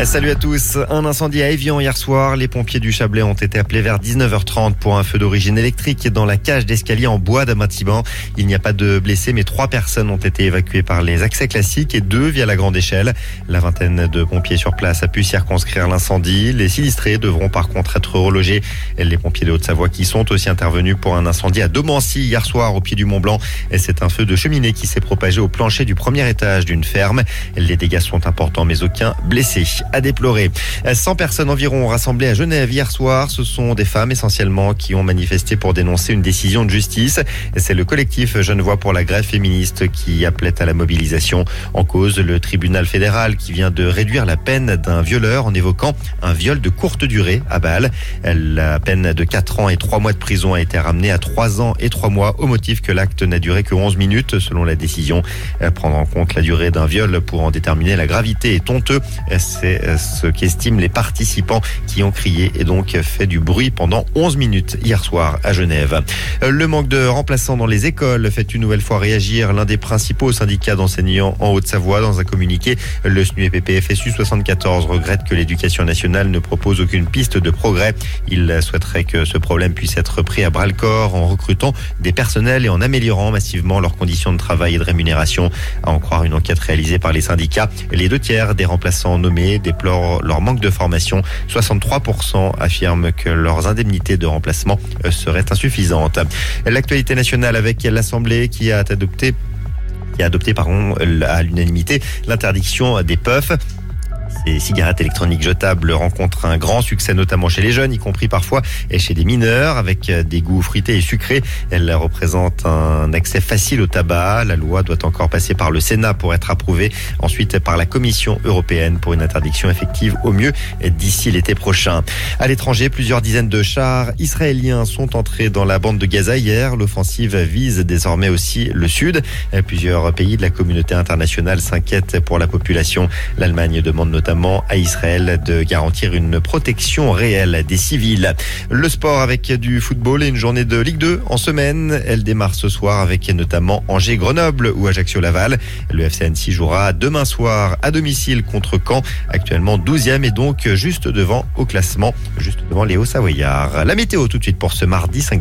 Salut à tous. Un incendie à Évian hier soir. Les pompiers du Chablais ont été appelés vers 19h30 pour un feu d'origine électrique dans la cage d'escalier en bois d'Abatiban. Il n'y a pas de blessés, mais 3 personnes ont été évacuées par les accès classiques et 2 via la grande échelle. La vingtaine de pompiers sur place a pu circonscrire l'incendie. Les sinistrés devront par contre être relogés. Les pompiers de Haute-Savoie qui sont aussi intervenus pour un incendie à Domancy hier soir au pied du Mont-Blanc. C'est un feu de cheminée qui s'est propagé au plancher du premier étage d'une ferme. Les dégâts sont importants, mais aucun blessé à déplorer. 100 personnes environ ont rassemblé à Genève hier soir. Ce sont des femmes essentiellement qui ont manifesté pour dénoncer une décision de justice. C'est le collectif Genevois pour la grève féministe qui appelait à la mobilisation. En cause, le tribunal fédéral qui vient de réduire la peine d'un violeur en évoquant un viol de courte durée à Bâle. La peine de 4 ans et 3 mois de prison a été ramenée à 3 ans et 3 mois au motif que l'acte n'a duré que 11 minutes selon la décision. Prendre en compte la durée d'un viol pour en déterminer la gravité est honteux. C'est ce qu'estiment les participants qui ont crié et donc fait du bruit pendant 11 minutes hier soir à Genève. Le manque de remplaçants dans les écoles fait une nouvelle fois réagir l'un des principaux syndicats d'enseignants en Haute-Savoie. Dans un communiqué, le SNUEPP-FSU 74 regrette que l'éducation nationale ne propose aucune piste de progrès. Il souhaiterait que ce problème puisse être pris à bras-le-corps en recrutant des personnels et en améliorant massivement leurs conditions de travail et de rémunération. À en croire une enquête réalisée par les syndicats, les 2/3 des remplaçants nommés déplorent leur manque de formation. 63% affirment que leurs indemnités de remplacement seraient insuffisantes. L'actualité nationale avec l'Assemblée qui a adopté à l'unanimité l'interdiction des puffs. Ces cigarettes électroniques jetables rencontrent un grand succès, notamment chez les jeunes, y compris parfois et chez des mineurs, avec des goûts fruités et sucrés. Elles représentent un accès facile au tabac. La loi doit encore passer par le Sénat pour être approuvée, ensuite par la Commission européenne pour une interdiction effective au mieux d'ici l'été prochain. À l'étranger, plusieurs dizaines de chars israéliens sont entrés dans la bande de Gaza hier. L'offensive vise désormais aussi le sud. Plusieurs pays de la communauté internationale s'inquiètent pour la population. L'Allemagne demande notamment à Israël de garantir une protection réelle des civils. Le sport avec du football et une journée de Ligue 2 en semaine. Elle démarre ce soir avec notamment Angers-Grenoble ou Ajaccio-Laval. Le FC Annecy jouera demain soir à domicile contre Caen, actuellement 12e et donc juste devant au classement, juste devant les Hauts-Savoyards. La météo tout de suite pour ce mardi 5